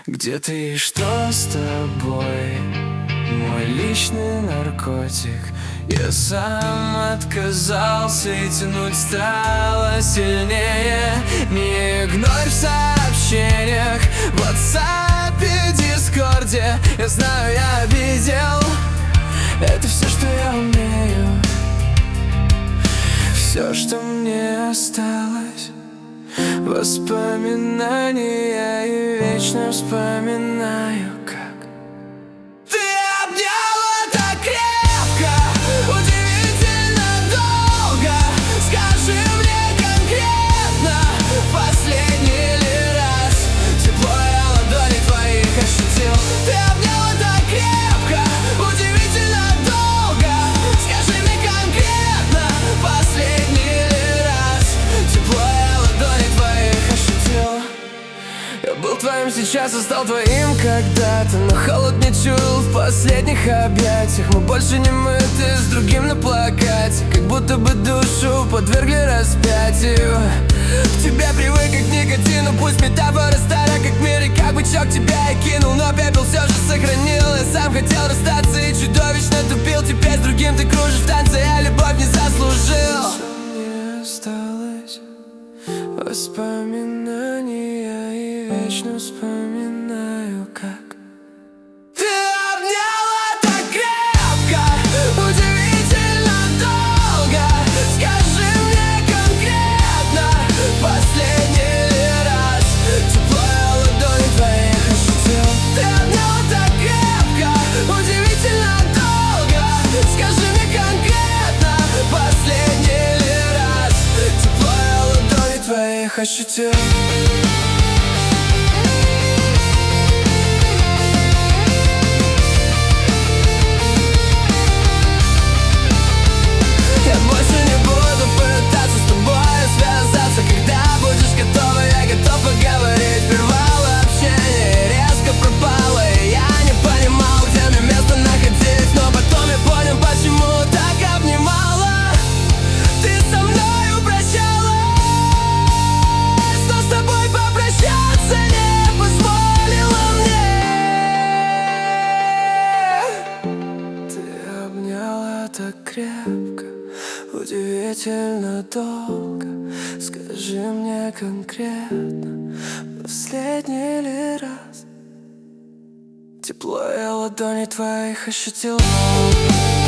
Где ты и что с тобой? Мой личный наркотик. Я сам отказался и тянуть стало сильнее. Не игнорь в сообщениях, в WhatsApp и Дискорде. Я знаю, я обидел, это все, что я умею. Все, что мне осталось, воспоминания, и вечно вспоминаю, как ты обняла так крепко, удивительно долго. Скажи мне конкретно, последний ли раз тепло я ладони твоих ощутил? Ты обняла так крепко, удивительно долго. Скажи мне конкретно, последний ли раз тепло я ладони твоих ощутил? Я был твоим сейчас и стал твоим когда-то, но холод не чуял в последних объятиях. Мы больше не мыты, с другим на плакате, как будто бы душу подвергли распятию. К тебе привык как к никотину, пусть метафора старая как мир, и как бычок тебя я кинул, но пепел все же сохранил. Я сам хотел расстаться и чудовищно тупил. Теперь с другим ты кружишь в танце, я любовь не заслужил. Что мне осталось? Воспоминания, и вечно вспоминаю, как ты обняла так крепко, удивительно долго. Скажи мне конкретно, последний ли раз тепло я ладони твоих ощутил? Ты обняла так крепко, удивительно долго. Скажи мне конкретно, последний ли раз тепло я ладони твоих ощутил? Я больше не буду пытаться с тобой связаться. Когда будешь готова, я готов поговорить. Прервало общение, резко пропало, и я не понимал, где мне место находить. Но потом я понял, почему так обнимала. Ты со мной упрощалась, но с тобой попрощаться не позволила мне. Ты обняла так крепко, удивительно долго. Скажи мне конкретно, последний ли раз тепло я ладони твоих ощутил?